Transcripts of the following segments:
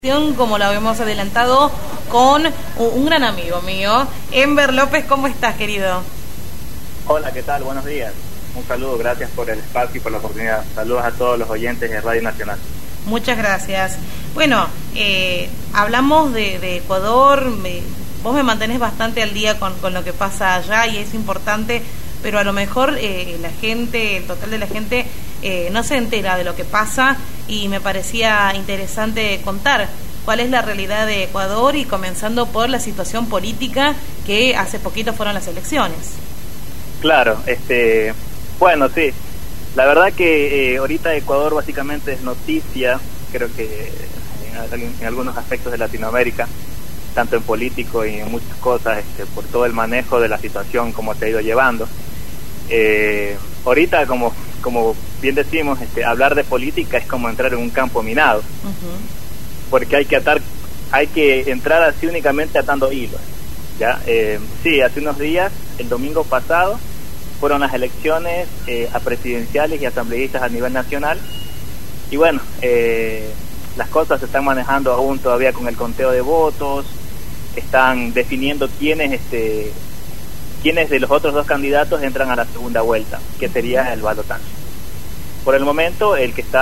Como lo habíamos adelantado con un gran amigo mío, Enver López. ¿Cómo estás, querido? Hola, ¿qué tal? Buenos días. Un saludo, gracias por el espacio y por la oportunidad. Saludos a todos los oyentes de Radio Nacional. Muchas gracias. Bueno, hablamos de Ecuador. Vos me mantenés bastante al día con lo que pasa allá y es importante, pero a lo mejor la gente, el total de la gente no se entera de lo que pasa, y me parecía interesante contar cuál es la realidad de Ecuador, y comenzando por la situación política, que hace poquito fueron las elecciones. Claro, bueno, sí, la verdad que ahorita Ecuador básicamente es noticia, creo que en algunos aspectos de Latinoamérica, tanto en político y en muchas cosas, por todo el manejo de la situación, como se ha ido llevando. Ahorita, como bien decimos, hablar de política es como entrar en un campo minado, porque hay que entrar así únicamente atando hilos, ¿ya? Sí, hace unos días, el domingo pasado, fueron las elecciones a presidenciales y asambleístas a nivel nacional, y bueno, las cosas se están manejando aún todavía con el conteo de votos, están definiendo quiénes de los otros dos candidatos entran a la segunda vuelta, que sería el balotaje. Por el momento, el que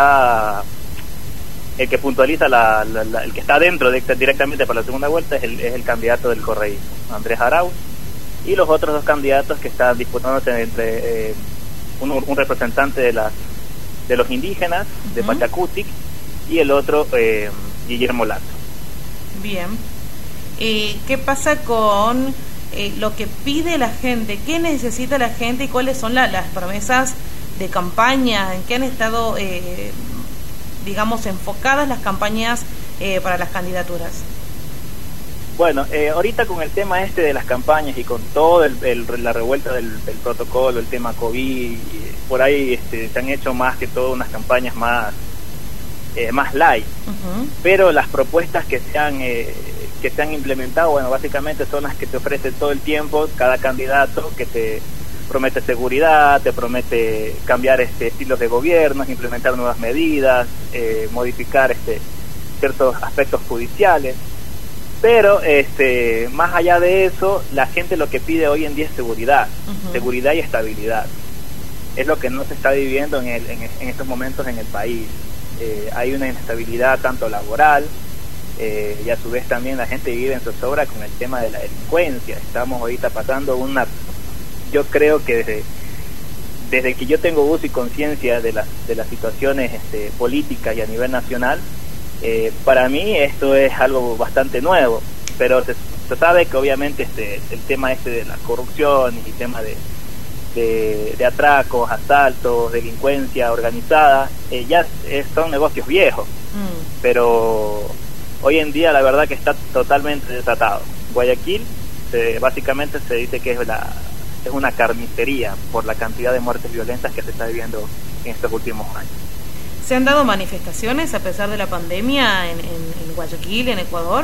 puntualiza el que está dentro directamente para la segunda vuelta es el candidato del correísmo, Andrés Arauz, y los otros dos candidatos que están disputándose entre un representante de los indígenas, de Pachacutic, y el otro, Guillermo Lazo. Bien. ¿Qué pasa con lo que pide la gente? ¿Qué necesita la gente y cuáles son las promesas de campaña? ¿En qué han estado, digamos, enfocadas las campañas para las candidaturas? Bueno, ahorita con el tema de las campañas y con todo la revuelta del protocolo, el tema COVID, por ahí se han hecho más que todo unas campañas más light, pero las propuestas que se han implementado, bueno, básicamente son las que te ofrece todo el tiempo cada candidato, que te promete seguridad, te promete cambiar estilos de gobierno, implementar nuevas medidas, modificar ciertos aspectos judiciales, pero más allá de eso, la gente lo que pide hoy en día es seguridad y estabilidad. Es lo que no se está viviendo en estos momentos en el país. Hay una inestabilidad tanto laboral, y a su vez también la gente vive en zozobra con el tema de la delincuencia. Estamos ahorita pasando yo creo que desde que yo tengo uso y conciencia de las situaciones políticas y a nivel nacional, para mí esto es algo bastante nuevo, pero se sabe que obviamente el tema de la corrupción y el tema de atracos, asaltos, delincuencia organizada, ya son negocios viejos, pero hoy en día la verdad que está totalmente desatado. Guayaquil básicamente se dice que es una carnicería por la cantidad de muertes violentas que se está viviendo en estos últimos años. ¿Se han dado manifestaciones a pesar de la pandemia en Guayaquil, en Ecuador?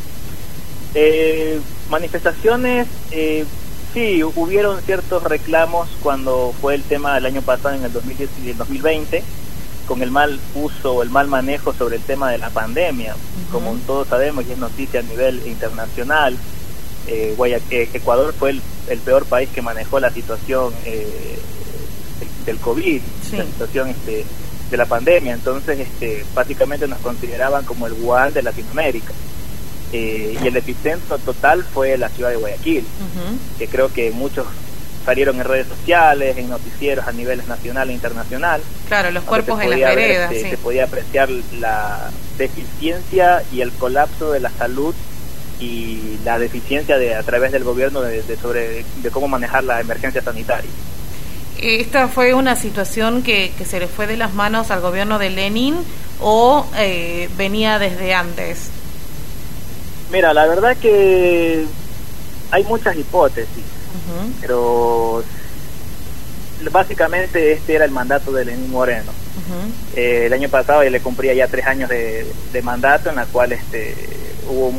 Manifestaciones, sí, hubieron ciertos reclamos cuando fue el tema del año pasado, en el 2010 y el 2020, con el mal uso, el mal manejo sobre el tema de la pandemia. Como todos sabemos, y es noticia a nivel internacional, Ecuador fue el peor país que manejó la situación del COVID, sí, la situación de la pandemia. Entonces, básicamente nos consideraban como el Wuhan de Latinoamérica. Y el epicentro total fue la ciudad de Guayaquil, que creo que muchos salieron en redes sociales, en noticieros a niveles nacional e internacional. Claro, los cuerpos en las veredas. Sí. Se podía apreciar la deficiencia y el colapso de la salud y la deficiencia a través del gobierno de cómo manejar la emergencia sanitaria. ¿Esta fue una situación que se le fue de las manos al gobierno de Lenin o venía desde antes? Mira, la verdad que hay muchas hipótesis, pero básicamente este era el mandato de Lenín Moreno. El año pasado él le cumplía ya 3 años de mandato, en la cual hubo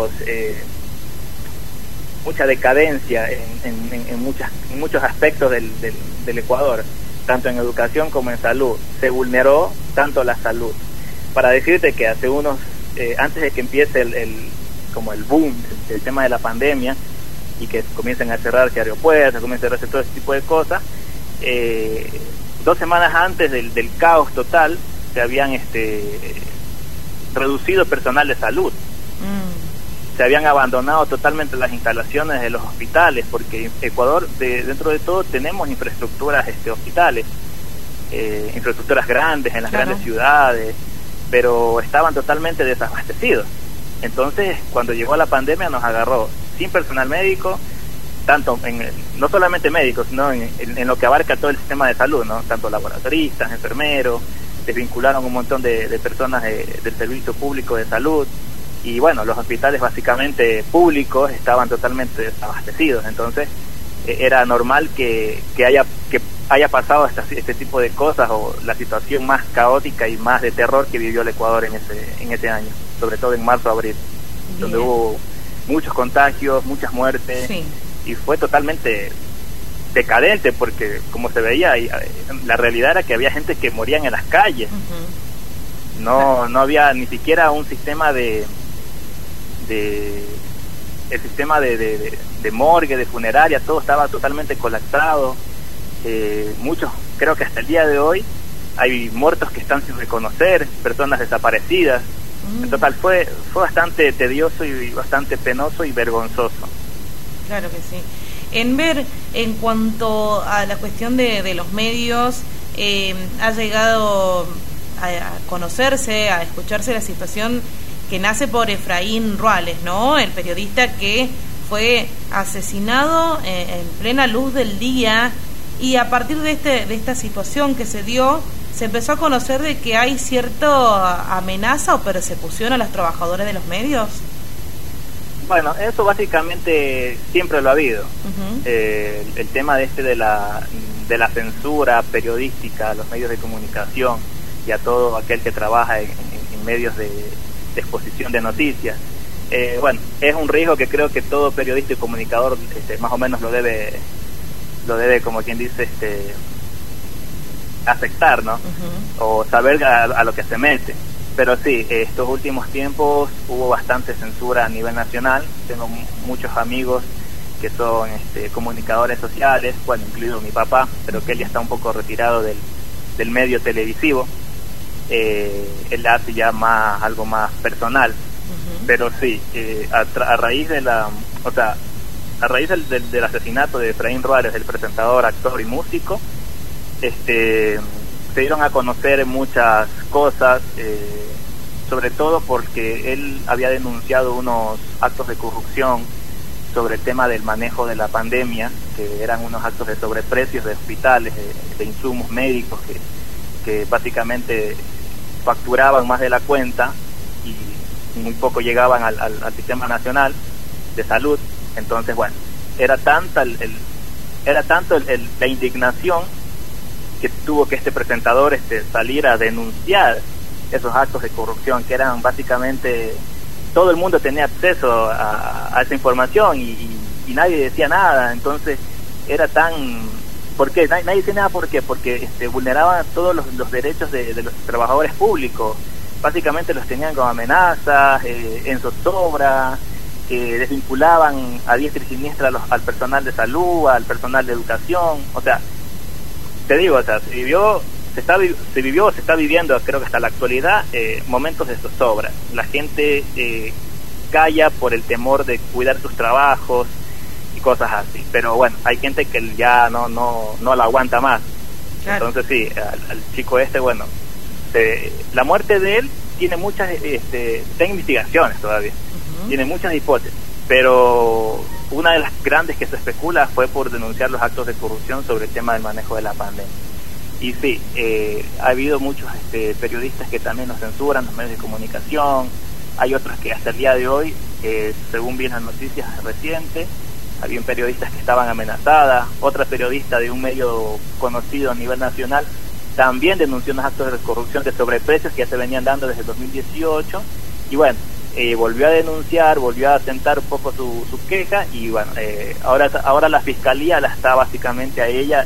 mucha decadencia en muchos aspectos del Ecuador, tanto en educación como en salud. Se vulneró tanto la salud. Para decirte que hace unos antes de que empiece como el boom del tema de la pandemia y que comiencen a cerrarse aeropuertos, comiencen a cerrarse todo ese tipo de cosas, 2 semanas antes del caos total se habían reducido personal de salud. Se habían abandonado totalmente las instalaciones de los hospitales, porque en Ecuador, dentro de todo, tenemos infraestructuras hospitales, infraestructuras grandes en las grandes ciudades, pero estaban totalmente desabastecidos. Entonces, cuando llegó la pandemia, nos agarró sin personal médico, tanto no solamente médicos, sino en lo que abarca todo el sistema de salud, ¿no? Tanto laboratoristas, enfermeros, desvincularon un montón de personas del servicio público de salud. Y bueno, los hospitales básicamente públicos estaban totalmente desabastecidos. Entonces era normal que haya pasado este tipo de cosas, o la situación más caótica y más de terror que vivió el Ecuador en ese año, sobre todo en marzo, abril, donde hubo muchos contagios, muchas muertes, y fue totalmente decadente, porque como se veía, la realidad era que había gente que moría en las calles. No había ni siquiera un sistema el sistema de morgue, de funeraria, todo estaba totalmente colapsado. Muchos, creo que hasta el día de hoy hay muertos que están sin reconocer, personas desaparecidas. En total fue bastante tedioso y bastante penoso y vergonzoso. Claro que sí. En cuanto a la cuestión de los medios, ha llegado a conocerse, a escucharse la situación que nace por Efraín Ruales, ¿no? El periodista que fue asesinado en plena luz del día, y a partir de esta situación que se dio, se empezó a conocer de que hay cierta amenaza o persecución a los trabajadores de los medios. Bueno, eso básicamente siempre lo ha habido. El tema de la censura periodística a los medios de comunicación y a todo aquel que trabaja en medios de exposición de noticias. Bueno, es un riesgo que creo que todo periodista y comunicador más o menos lo debe, como quien dice, aceptar, ¿no? O saber a lo que se mete. Pero sí, estos últimos tiempos hubo bastante censura a nivel nacional. Tengo muchos amigos que son comunicadores sociales, bueno, incluido mi papá, pero que él ya está un poco retirado del medio televisivo. Él hace ya algo más personal. Pero sí, a raíz del asesinato de Efraín Ruales, el presentador, actor y músico, se dieron a conocer muchas cosas, sobre todo porque él había denunciado unos actos de corrupción sobre el tema del manejo de la pandemia, que eran unos actos de sobreprecios de hospitales, de insumos médicos que básicamente facturaban más de la cuenta y muy poco llegaban al sistema nacional de salud. Entonces, bueno, era tanto la indignación que tuvo que este presentador salir a denunciar esos actos de corrupción, que eran básicamente, todo el mundo tenía acceso a esa información y nadie decía nada. Entonces era ¿por qué? Nadie decía nada. ¿Por qué? Porque vulneraban todos los derechos de los trabajadores públicos. Básicamente los tenían como amenazas, en zozobra, desvinculaban a diestra y siniestra al personal de salud, al personal de educación. O sea, te digo, se está viviendo, creo que hasta la actualidad, momentos de zozobra. La gente calla por el temor de cuidar sus trabajos y cosas así. Pero bueno, hay gente que ya no la aguanta más. Claro. Entonces sí, al chico bueno, la muerte de él tiene muchas, está en investigaciones todavía, tiene muchas hipótesis, pero una de las grandes que se especula fue por denunciar los actos de corrupción sobre el tema del manejo de la pandemia. Y sí, ha habido muchos periodistas que también nos censuran, los medios de comunicación. Hay otros que hasta el día de hoy, según vi las noticias recientes, había periodistas que estaban amenazadas. Otra periodista de un medio conocido a nivel nacional también denunció unos actos de corrupción de sobreprecios que ya se venían dando desde el 2018. Y bueno, volvió a denunciar, volvió a asentar un poco su queja, y bueno, ahora la fiscalía la está básicamente a ella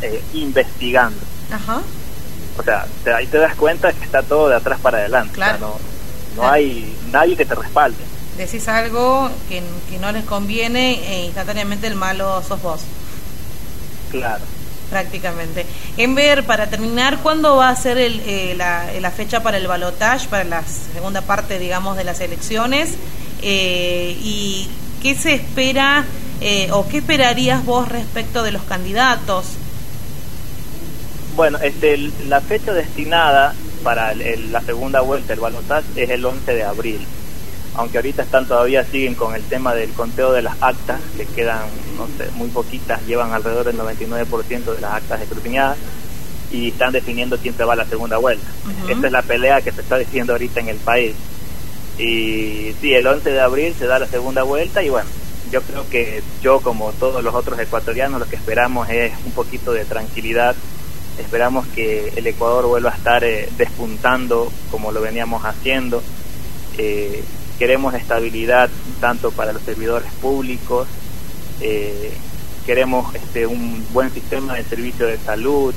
investigando. Ajá. O sea, ahí te das cuenta que está todo de atrás para adelante. Claro. O sea, no hay nadie que te respalde. Decís algo que no les conviene e instantáneamente el malo sos vos. Claro. Prácticamente. Enver, para terminar, ¿cuándo va a ser la fecha para el balotaje, para la segunda parte, digamos, de las elecciones? ¿Y qué se espera o qué esperarías vos respecto de los candidatos? Bueno, la fecha destinada para la segunda vuelta del balotaje es el 11 de abril. Aunque ahorita siguen con el tema del conteo de las actas, que quedan, no sé, muy poquitas, llevan alrededor del 99% de las actas escrutinadas, y están definiendo quién se va a la segunda vuelta. Esta es la pelea que se está diciendo ahorita en el país. Y sí, el 11 de abril se da la segunda vuelta, y bueno, yo creo que como todos los otros ecuatorianos, lo que esperamos es un poquito de tranquilidad. Esperamos que el Ecuador vuelva a estar despuntando como lo veníamos haciendo. Queremos estabilidad tanto para los servidores públicos, queremos un buen sistema de servicio de salud,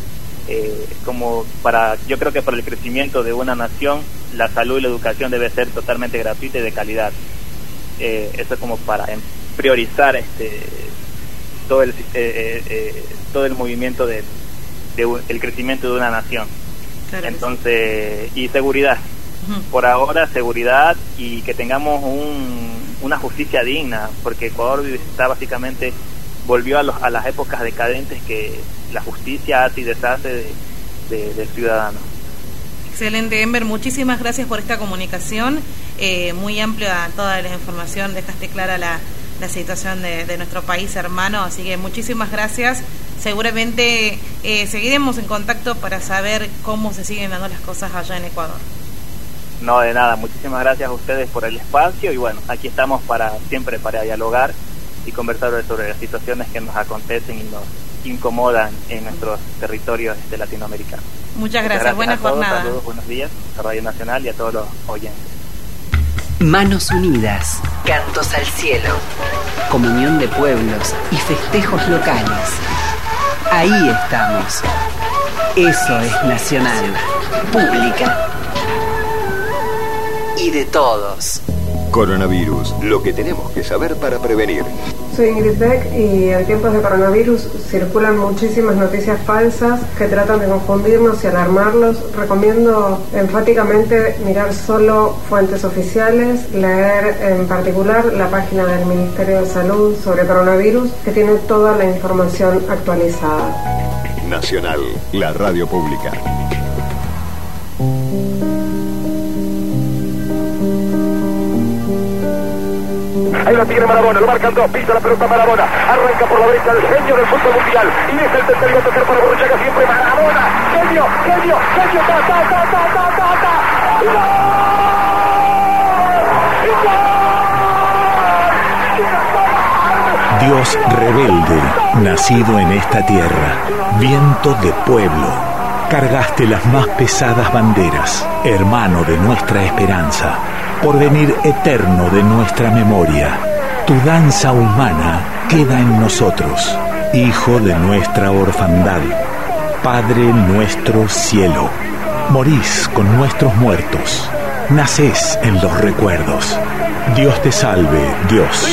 yo creo que para el crecimiento de una nación, la salud y la educación debe ser totalmente gratuita y de calidad. Eso es como para priorizar todo el movimiento el crecimiento de una nación. Claro. Entonces, y seguridad. Por ahora, seguridad, y que tengamos una justicia digna, porque Ecuador volvió a las épocas decadentes que la justicia hace y deshace del ciudadano. Excelente, Enver, muchísimas gracias por esta comunicación, muy amplia toda la información, dejaste clara la situación de nuestro país hermano, así que muchísimas gracias. Seguramente seguiremos en contacto para saber cómo se siguen dando las cosas allá en Ecuador. No, de nada, muchísimas gracias a ustedes por el espacio, y bueno, aquí estamos siempre para dialogar y conversar sobre las situaciones que nos acontecen y nos incomodan en nuestros territorios latinoamericanos. Muchas gracias, buena jornada. Saludos, buenos días a Radio Nacional y a todos los oyentes. Manos unidas, cantos al cielo, comunión de pueblos y festejos locales. Ahí estamos. Eso es Nacional, Pública y de todos. Coronavirus, lo que tenemos que saber para prevenir. Soy Ingrid Beck, y en tiempos de coronavirus circulan muchísimas noticias falsas que tratan de confundirnos y alarmarlos. Recomiendo enfáticamente mirar solo fuentes oficiales, leer en particular la página del Ministerio de Salud sobre coronavirus, que tiene toda la información actualizada. Nacional, la radio pública. Ahí la tiene Maradona, lo marcan dos, pisa la pelota Maradona, arranca por la derecha el genio del fútbol mundial, y es el tercero a tocar para Borruchaga, siempre Maradona, genio, ¡gol! Dios rebelde, nacido en esta tierra, viento de pueblo, cargaste las más pesadas banderas, hermano de nuestra esperanza, porvenir eterno de nuestra memoria. Tu danza humana queda en nosotros, hijo de nuestra orfandad, Padre nuestro cielo. Morís con nuestros muertos, nacés en los recuerdos. Dios te salve, Dios.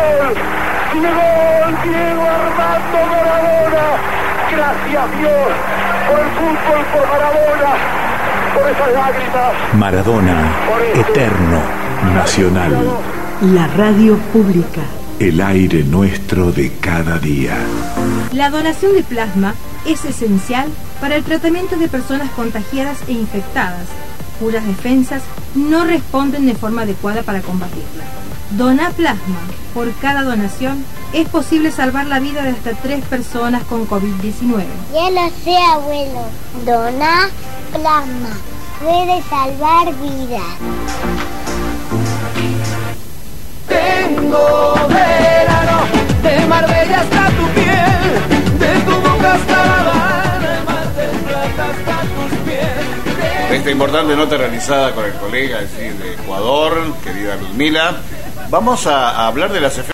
Diego Armando Maradona, gracias Dios por el fútbol, por Maradona, por esas lágrimas. Maradona, eterno, nacional. La radio pública. El aire nuestro de cada día. La donación de plasma es esencial para el tratamiento de personas contagiadas e infectadas, cuyas defensas no responden de forma adecuada para combatirla. Dona plasma. Por cada donación es posible salvar la vida de hasta 3 personas con COVID-19. Ya lo sé, abuelo. Dona plasma. Puede salvar vidas. Tengo verano, de Marbella hasta tu piel, de tu boca hasta La Habana, de Mar del Plata hasta tus pies. Esta importante nota realizada con el colega, es decir, de Ecuador, querida Ludmila. Vamos a hablar de las efectos